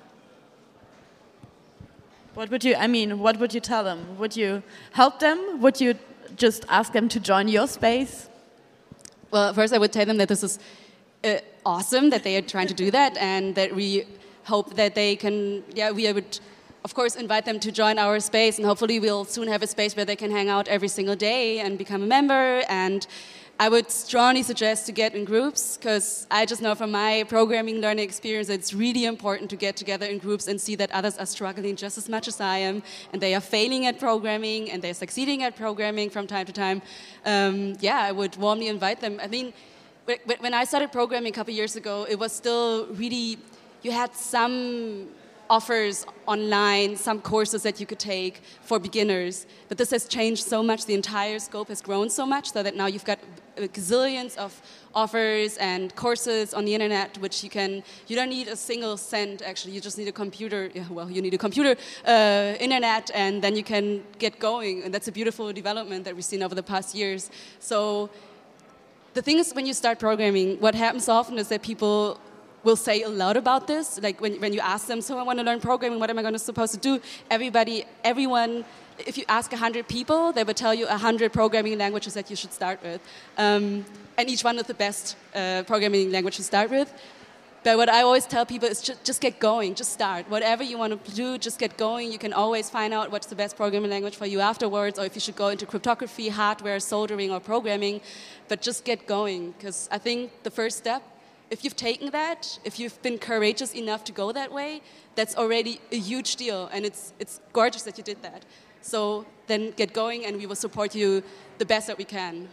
What would you, I mean, what would you tell them? Would you help them? Would you just ask them to join your space? Well, first I would tell them that this is uh, awesome that they are trying to do that, and that we hope that they can, yeah, we would of course invite them to join our space, and hopefully we'll soon have a space where they can hang out every single day and become a member. And I would strongly suggest to get in groups, because I just know from my programming learning experience that it's really important to get together in groups and see that others are struggling just as much as I am, and they are failing at programming and they're succeeding at programming from time to time. Um, yeah, I would warmly invite them. I mean, when I started programming a couple years ago, it was still really, you had some offers online, some courses that you could take for beginners. But this has changed so much. The entire scope has grown so much so that now you've got gazillions of offers and courses on the internet, which you can, you don't need a single cent actually, you just need a computer, yeah, well, you need a computer, uh, internet, and then you can get going. And that's a beautiful development that we've seen over the past years. So the thing is, when you start programming, what happens often is that people will say a lot about this. Like when, when you ask them, so I want to learn programming, what am I going to supposed to do? Everybody, everyone, if you ask one hundred people, they will tell you one hundred programming languages that you should start with. Um, and each one is the best uh, programming language to start with. But what I always tell people is just, just get going, just start. Whatever you want to do, just get going. You can always find out what's the best programming language for you afterwards, or if you should go into cryptography, hardware, soldering, or programming. But just get going, because I think the first step, if you've taken that, if you've been courageous enough to go that way, that's already a huge deal, and it's it's gorgeous that you did that. So then get going, and we will support you the best that we can.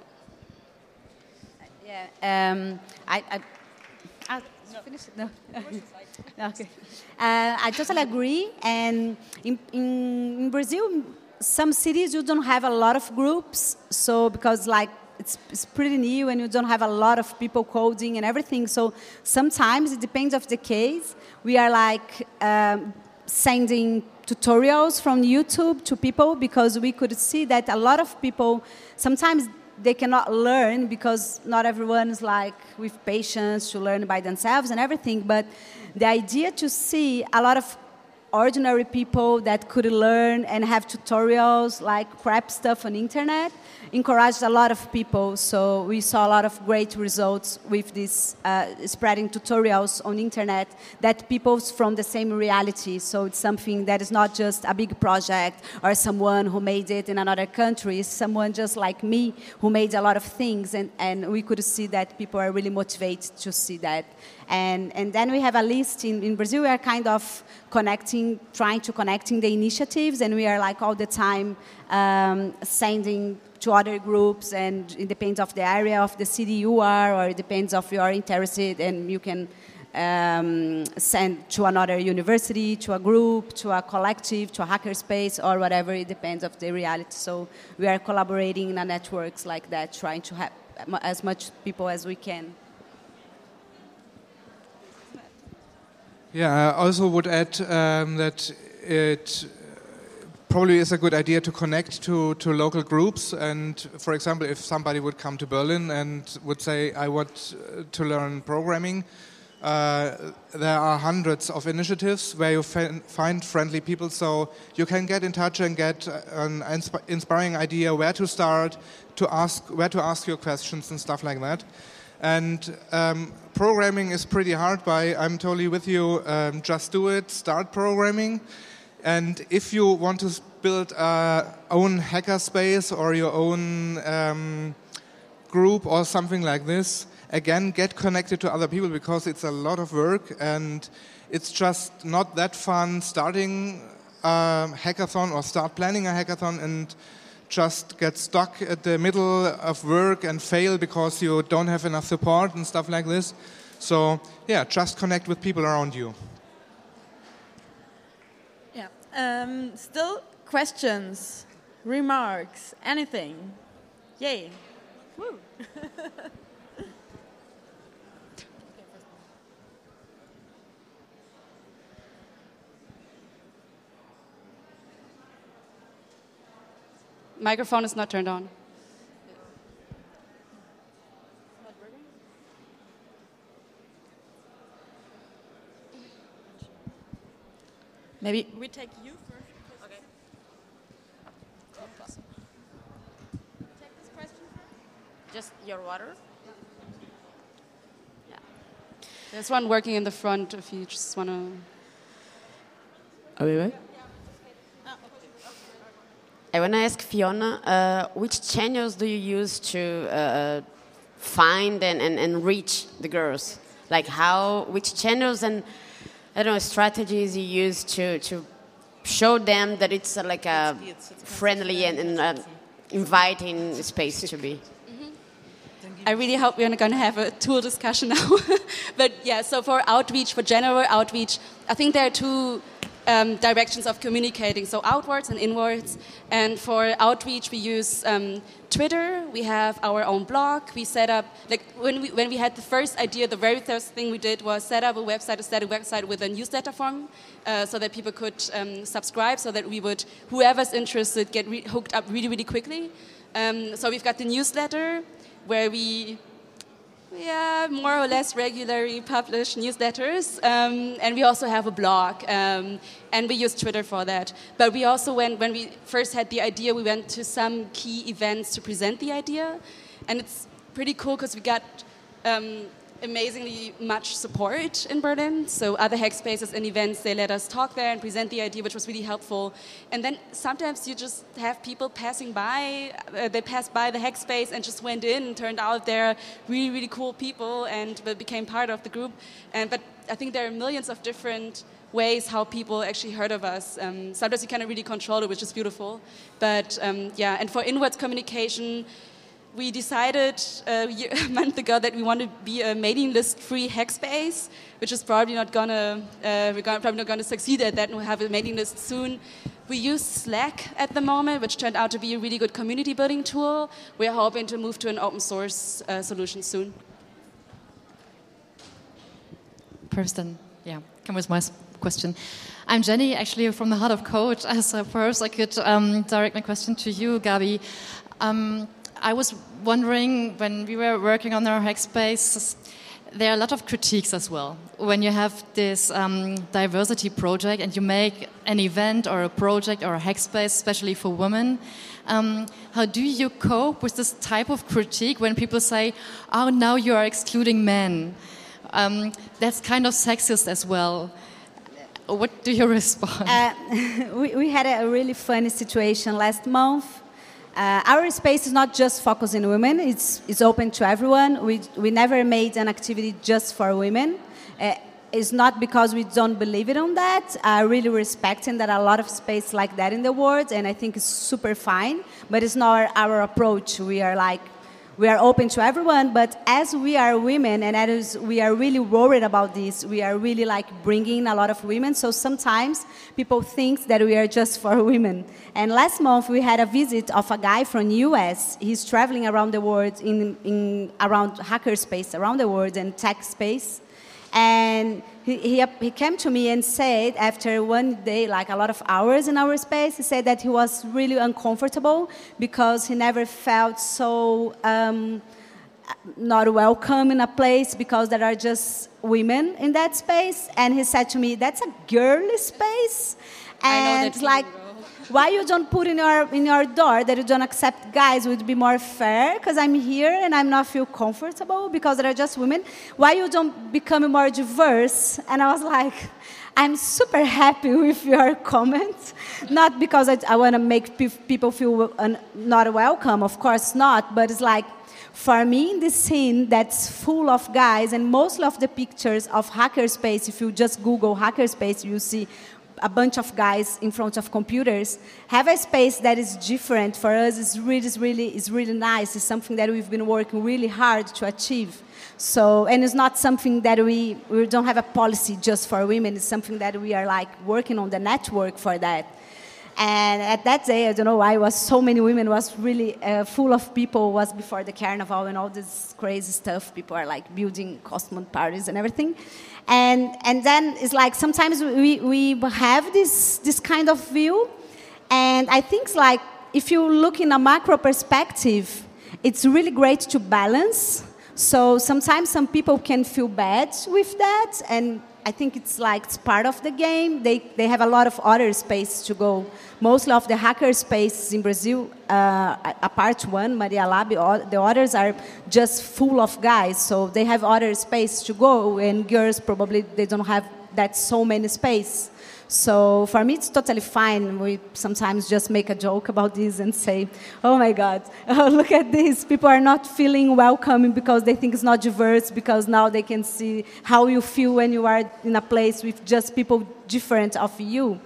Yeah, um, I, I, I no. finish it? No. No, okay. Uh, I totally agree. And in, in in Brazil, some cities you don't have a lot of groups, so because like. It's, it's pretty new, and you don't have a lot of people coding and everything. So sometimes it depends of the case. We are like um, sending tutorials from YouTube to people, because we could see that a lot of people, sometimes they cannot learn because not everyone is like with patience to learn by themselves and everything. But the idea to see a lot of ordinary people that could learn and have tutorials like crap stuff on the internet encouraged a lot of people. So we saw a lot of great results with this uh, spreading tutorials on the internet that people from the same reality. So it's something that is not just a big project or someone who made it in another country. It's someone just like me who made a lot of things, and, and we could see that people are really motivated to see that. And, and then we have a list in, in Brazil. We are kind of connecting, trying to connecting the initiatives, and we are like all the time um, sending to other groups, and it depends of the area of the city you are, or it depends of you are interested, and you can um, send to another university, to a group, to a collective, to a hackerspace, or whatever. It depends of the reality. So we are collaborating in a networks like that, trying to have as much people as we can. Yeah, I also would add um, that it probably is a good idea to connect to, to local groups. And for example, if somebody would come to Berlin and would say, I want to learn programming, uh, there are hundreds of initiatives where you find friendly people, so you can get in touch and get an insp inspiring idea where to start, to ask, where to ask your questions and stuff like that. And um, programming is pretty hard, but I'm totally with you. Um, just do it, start programming. And if you want to build a own hackerspace or your own um, group or something like this, again, get connected to other people, because it's a lot of work and it's just not that fun starting a hackathon or start planning a hackathon and just get stuck at the middle of work and fail because you don't have enough support and stuff like this. So yeah, just connect with people around you. Yeah. Um, still questions, remarks, anything? Yay. Woo. Microphone is not turned on. Maybe we take you first. Okay. Take this question first. Just your water? Yeah. There's one working in the front if you just want to... Are we right? I want to ask Fiona, uh, which channels do you use to uh, find and, and, and reach the girls? Like how, which channels and, I don't know, strategies you use to, to show them that it's uh, like a friendly and, and uh, inviting space to be? I really hope we're not going to have a tool discussion now. But yeah, so for outreach, for general outreach, I think there are two Um, directions of communicating, so outwards and inwards. And for outreach, we use um, Twitter. We have our own blog. We set up, like when we when we had the first idea, the very first thing we did was set up a website, a static website with a newsletter form, uh, so that people could um, subscribe, so that we would, whoever's interested, get re hooked up really, really quickly. Um, so we've got the newsletter where we. Yeah, more or less regularly publish newsletters, um, and we also have a blog, um, and we use Twitter for that. But we also went, when we first had the idea, we went to some key events to present the idea, and it's pretty cool because we got um, amazingly much support in Berlin. So other hackspaces and events, they let us talk there and present the idea, which was really helpful. And then sometimes you just have people passing by, uh, they passed by the hackspace and just went in, and turned out they're really, really cool people and became part of the group. And but I think there are millions of different ways how people actually heard of us. Um, sometimes you cannot really control it, which is beautiful. But um, yeah, and for inwards communication, we decided uh, a month ago that we want to be a mailing list-free hackspace, which is probably not gonna uh, we're gonna, probably not going to succeed at that, and we'll have a mailing list soon. We use Slack at the moment, which turned out to be a really good community building tool. We're hoping to move to an open source uh, solution soon. First, then, yeah, come with my question. I'm Jenny, actually from the Heart of Code. So first, I could um, direct my question to you, Gabi. Um, I was wondering, when we were working on our hackspace, there are a lot of critiques as well. When you have this um, diversity project and you make an event or a project or a hackspace, especially for women, um, how do you cope with this type of critique when people say, oh, now you are excluding men? Um, that's kind of sexist as well. What do you respond? Uh, we, we had a really funny situation last month. Uh, our space is not just focused on women, it's, it's open to everyone. We, we never made an activity just for women. Uh, it's not because we don't believe it on that. I really respecting that a lot of space like that in the world, and I think it's super fine, but it's not our approach. We are like, we are open to everyone, but as we are women and as we are really worried about this, we are really like bringing a lot of women, so sometimes people think that we are just for women. And last month we had a visit of a guy from the U S. He's traveling around the world in, in around hackerspace, around the world and tech space. And he, he, he came to me and said, after one day, like a lot of hours in our space, he said that he was really uncomfortable because he never felt so um, not welcome in a place because there are just women in that space. And he said to me, that's a girly space. And it's like, why you don't put in your in your door that you don't accept guys would be more fair, because I'm here and I'm not feel comfortable because there are just women. Why you don't become more diverse? And I was like, I'm super happy with your comments, not because I, I want to make pe people feel un not welcome, of course not, but it's like, for me in this scene that's full of guys, and most of the pictures of hackerspace, if you just Google hackerspace, you see a bunch of guys in front of computers. Have a space that is different for us is really, is really, is really nice. It's something that we've been working really hard to achieve. So, and it's not something that we, we don't have a policy just for women. It's something that we are like working on the network for that. And at that day, I don't know why, it was so many women, was really uh, full of people, was before the carnival and all this crazy stuff. People are like building costume parties and everything. And, and then it's like sometimes we, we have this, this kind of view. And I think it's like, if you look in a macro perspective, it's really great to balance. So sometimes some people can feel bad with that, and I think it's like it's part of the game. They, they have a lot of other space to go. Most of the hacker spaces in Brazil, uh, apart one, Maria Lab, the others are just full of guys. So they have other space to go, and girls probably they don't have that so many space. So for me, it's totally fine. We sometimes just make a joke about this and say, oh my God, oh, look at this. People are not feeling welcome because they think it's not diverse, because now they can see how you feel when you are in a place with just people different of you.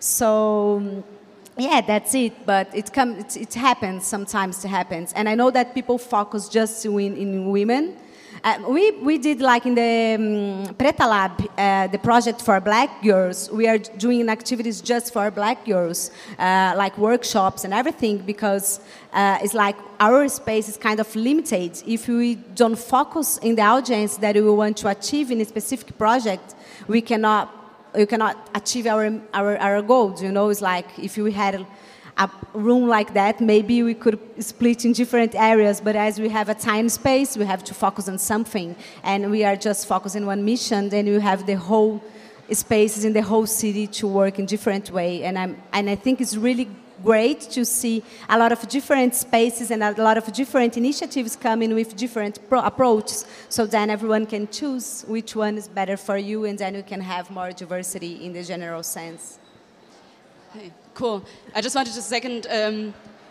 So yeah, that's it. But it, come, it, it happens, sometimes it happens. And I know that people focus just in, in women. Uh, we, we did, like in the um, Preta Lab, uh, the project for black girls, we are doing activities just for black girls, uh, like workshops and everything, because uh, it's like our space is kind of limited. If we don't focus in the audience that we want to achieve in a specific project, we cannot, we cannot achieve our, our, our goals. You know, it's like if we had a room like that, maybe we could split in different areas, but as we have a tiny space, we have to focus on something, and we are just focusing on one mission, then you have the whole spaces in the whole city to work in different way, and, I'm, and I think it's really great to see a lot of different spaces and a lot of different initiatives coming with different pro approaches, so then everyone can choose which one is better for you, and then you can have more diversity in the general sense. Hey. Cool. I just wanted to second um,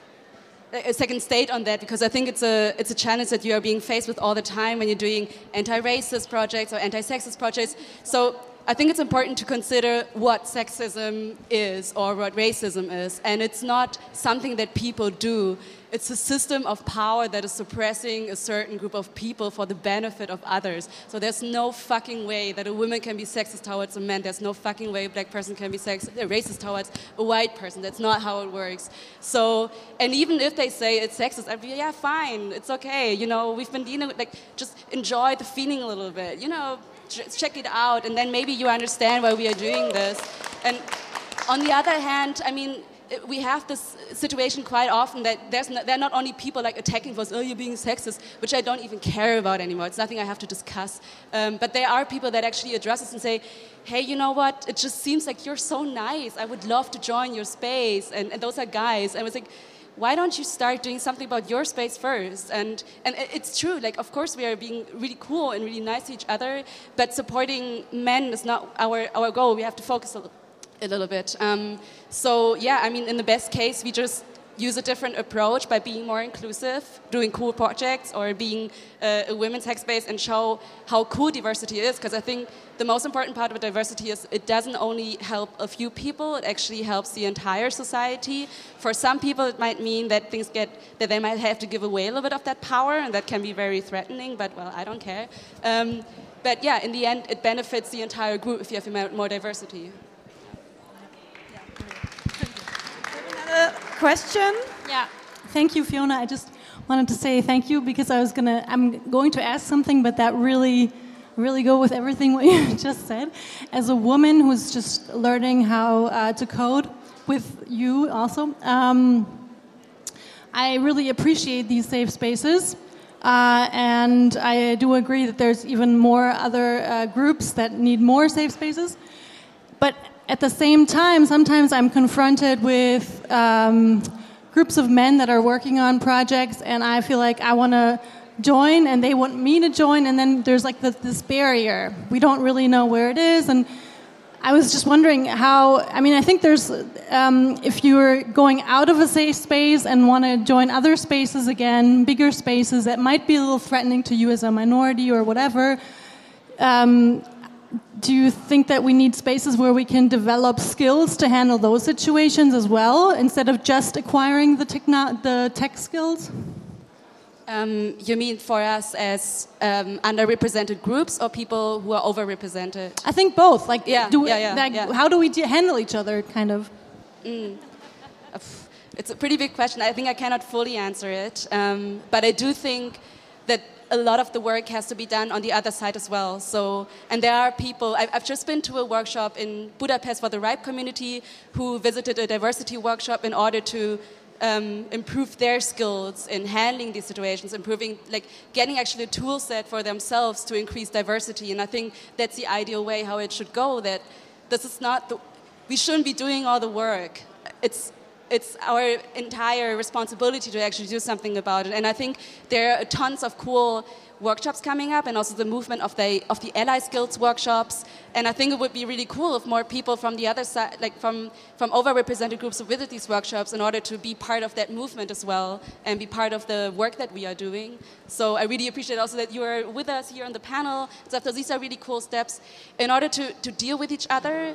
a second state on that, because I think it's a it's a challenge that you are being faced with all the time when you're doing anti-racist projects or anti-sexist projects. So I think it's important to consider what sexism is or what racism is, and it's not something that people do. It's a system of power that is suppressing a certain group of people for the benefit of others. So there's no fucking way that a woman can be sexist towards a man. There's no fucking way a black person can be sex racist towards a white person. That's not how it works. So, and even if they say it's sexist, I'd be, yeah, fine, it's okay. You know, we've been dealing with, like, just enjoy the feeling a little bit. You know, check it out, and then maybe you understand why we are doing this. And on the other hand, I mean, we have this situation quite often that there's no, there are not only people like attacking for us, oh, you're being sexist, which I don't even care about anymore. It's nothing I have to discuss. Um, but there are people that actually address us and say, hey, you know what? It just seems like you're so nice. I would love to join your space. And, and those are guys. And I was like, why don't you start doing something about your space first? And, and it's true, like, of course we are being really cool and really nice to each other, but supporting men is not our, our goal. We have to focus a little, a little bit. Um, so, yeah, I mean, in the best case, we just use a different approach by being more inclusive, doing cool projects, or being uh, a women's hack space and show how cool diversity is. Because I think the most important part of diversity is it doesn't only help a few people, it actually helps the entire society. For some people, it might mean that things get, that they might have to give away a little bit of that power, and that can be very threatening, but, well, I don't care. Um, but yeah, in the end, it benefits the entire group if you have more diversity. Question? Yeah. Thank you, Fiona. I just wanted to say thank you, because I was gonna, I'm going to ask something, but that really really go with everything what you just said. As a woman who's just learning how uh, to code with you also, um, I really appreciate these safe spaces. Uh, and I do agree that there's even more other uh, groups that need more safe spaces. But at the same time, sometimes I'm confronted with um, groups of men that are working on projects, and I feel like I want to join, and they want me to join, and then there's like this, this barrier. We don't really know where it is, and I was just wondering how, I mean, I think there's, um, if you're going out of a safe space and want to join other spaces again, bigger spaces that might be a little threatening to you as a minority or whatever, um, do you think that we need spaces where we can develop skills to handle those situations as well, instead of just acquiring the, techno- the tech skills? Um, you mean for us as um, underrepresented groups or people who are overrepresented? I think both. Like, yeah, do we, yeah, yeah, like yeah. how do we de- handle each other, kind of? Mm. It's a pretty big question. I think I cannot fully answer it. Um, but I do think that a lot of the work has to be done on the other side as well. So, and there are people, I've, I've just been to a workshop in Budapest for the RIPE community who visited a diversity workshop in order to Um, improve their skills in handling these situations, improving, like getting actually a tool set for themselves to increase diversity. And I think that's the ideal way how it should go, that this is not, the, we shouldn't be doing all the work. It's, it's our entire responsibility to actually do something about it. And I think there are tons of cool workshops coming up, and also the movement of the of the ally skills workshops. And I think it would be really cool if more people from the other side, like from from overrepresented groups, would visit these workshops in order to be part of that movement as well, and be part of the work that we are doing. So I really appreciate also that you are with us here on the panel. So these are really cool steps in order to to deal with each other.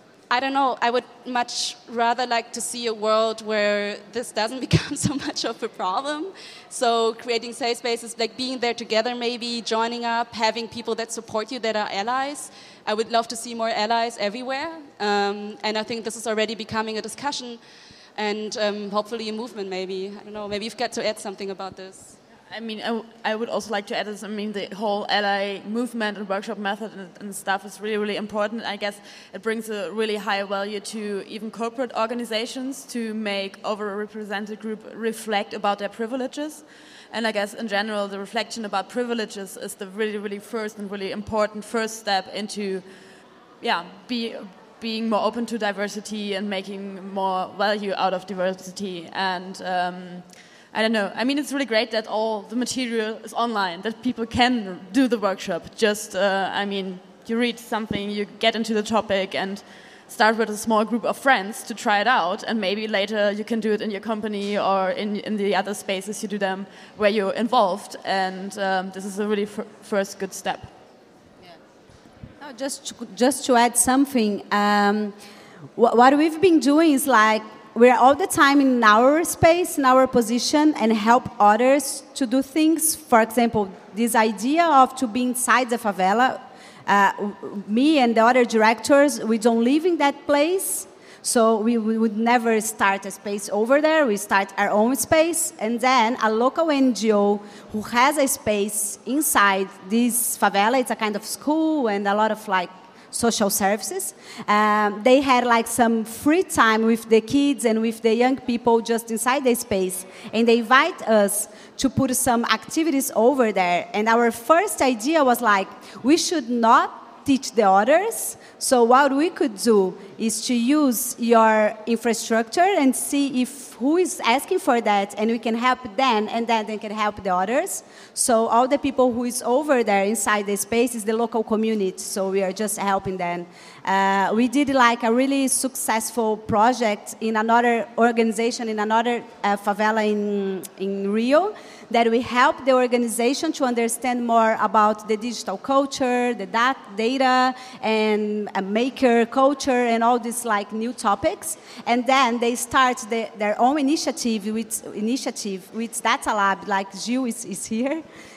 I don't know, I would much rather like to see a world where this doesn't become so much of a problem. So creating safe spaces, like being there together maybe, joining up, having people that support you that are allies. I would love to see more allies everywhere. Um, and I think this is already becoming a discussion and um, hopefully a movement maybe. I don't know, maybe you've got to add something about this. I mean, I, w- I would also like to add this. I mean, the whole ally movement and workshop method and, and stuff is really, really important. I guess it brings a really high value to even corporate organizations to make overrepresented group reflect about their privileges. And I guess in general, the reflection about privileges is the really, really first and really important first step into, yeah, be, being more open to diversity and making more value out of diversity. And um, I don't know. I mean, it's really great that all the material is online, that people can do the workshop. Just, uh, I mean, you read something, you get into the topic and start with a small group of friends to try it out, and maybe later you can do it in your company or in, in the other spaces you do them where you're involved. And um, this is a really f- first good step. Yeah. No, just, to, just to add something, um, wh- what we've been doing is like, we're all the time in our space, in our position, and help others to do things. For example, this idea of to be inside the favela, uh, me and the other directors, we don't live in that place, so we, we would never start a space over there. We start our own space, and then a local N G O who has a space inside this favela, it's a kind of school and a lot of like social services. Um, they had like some free time with the kids and with the young people just inside the space. And they invite us to put some activities over there. And our first idea was like, we should not teach the others. So what we could do is to use your infrastructure and see if who is asking for that, and we can help them, and then they can help the others. So all the people who is over there inside the space is the local community, so we are just helping them. Uh, we did like a really successful project in another organization, in another uh, favela in, in Rio, that we help the organization to understand more about the digital culture, the dat- data, and a maker culture, and all these like new topics. And then they start the, their own initiative with initiative with Data Lab, like Gil is, is here.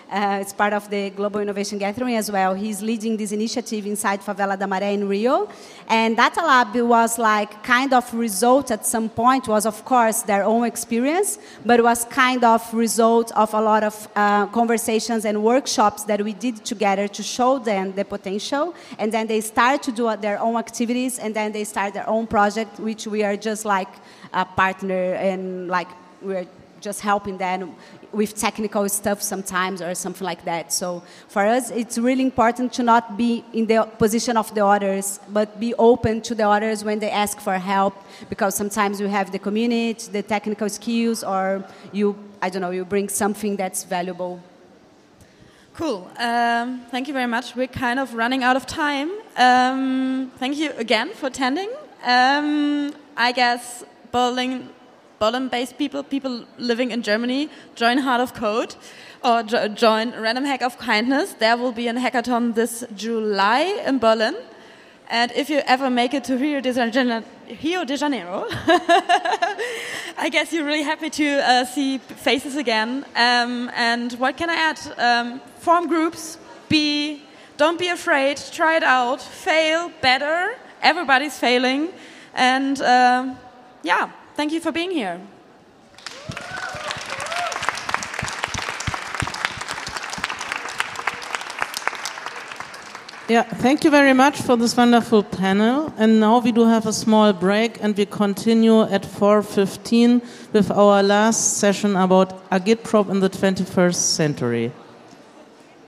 Uh, it's part of the Global Innovation Gathering as well. He's leading this initiative inside Favela da Maré in Rio. And Data Lab was like kind of result at some point was, of course, their own experience, but it was kind of result of a lot of uh, conversations and workshops that we did together to show them the potential. And then they start to do their own activities, and then they start their own project, which we are just like a partner, and like we're just helping them with technical stuff sometimes or something like that. So for us, it's really important to not be in the position of the others, but be open to the others when they ask for help, because sometimes you have the community, the technical skills, or you, I don't know, you bring something that's valuable. Cool. Um, thank you very much. We're kind of running out of time. Um, thank you again for attending. Um, I guess Berlin Berlin-based people, people living in Germany, join Heart of Code or jo join Random Hack of Kindness. There will be a hackathon this July in Berlin. And if you ever make it to Rio de Janeiro, Rio de Janeiro I guess you're really happy to uh, see faces again. Um, and what can I add? Um, form groups, be, don't be afraid, try it out, fail better. Everybody's failing. And uh, yeah. Thank you for being here. Yeah, thank you very much for this wonderful panel. And now we do have a small break, and we continue at four fifteen with our last session about Agitprop in the twenty-first century.